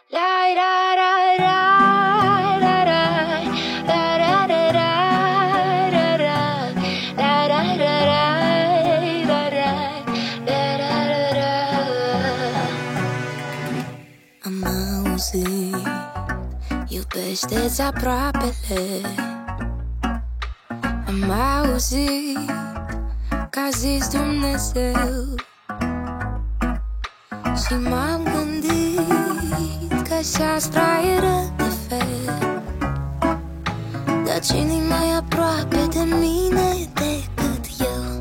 Am auzit, iubește-ți aproapele. Am auzit că a zis Dumnezeu și m-am gândit că și-astra e rău de fel. Dar cine-i mai aproape de mine decât eu?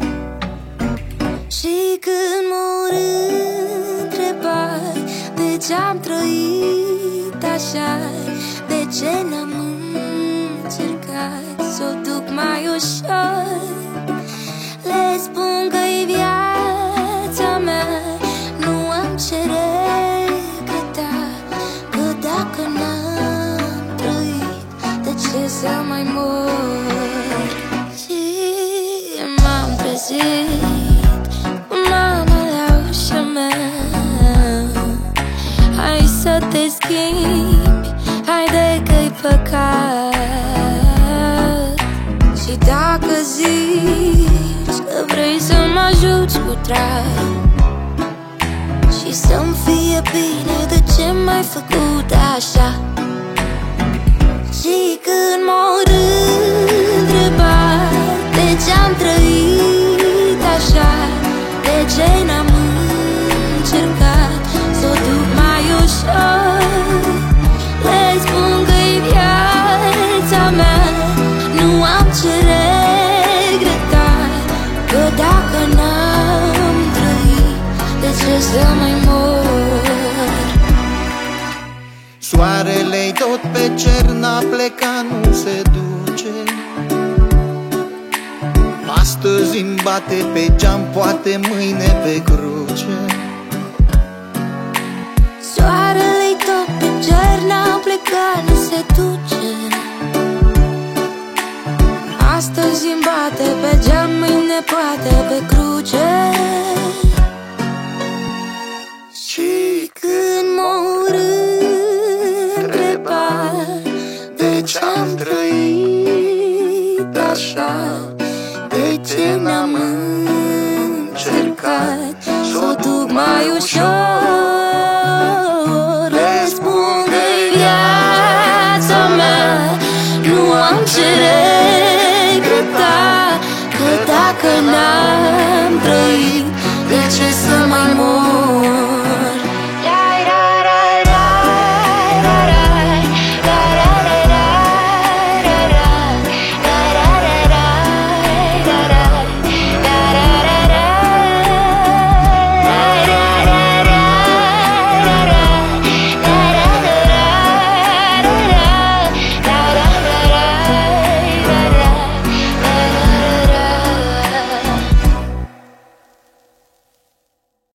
Și când mor întrebai de ce-am trăit așa, de ce n-am încercat să o duc mai ușor. Le spun că-i viața mea, nu am ce regreta, că dacă n-am trăit, de ce să mai mor? Și m-am trezit cu mama la ușa mea. Hai să te schimbi, haide că-i păcat. Și dacă zici că vrei să mă ajuți cu drag și să-mi fie bine, de ce m-ai făcut așa? Și când mor întrebat de ce-am trăit așa, de ce n-am încercat să o duc mai ușor. Le spun că-i viața mea, nu am ce regreta, că dacă n-am trăit, de ce să mai mor? Soarele-i tot pe cer, n-a plecat, nu se duce. Astăzi îmi bate pe geam, poate mâine pe cruce. Soarele-i tot pe cer, n-a plecat, nu se duce. Astăzi îmi bate pe geam, mâine poate pe cruce. Și când mor întrebat de ce-am trăit așa, de ce n-am încercat să o duc mai ușor. Le spun că-i viața mea, nu am ce regreta, că dacă n-am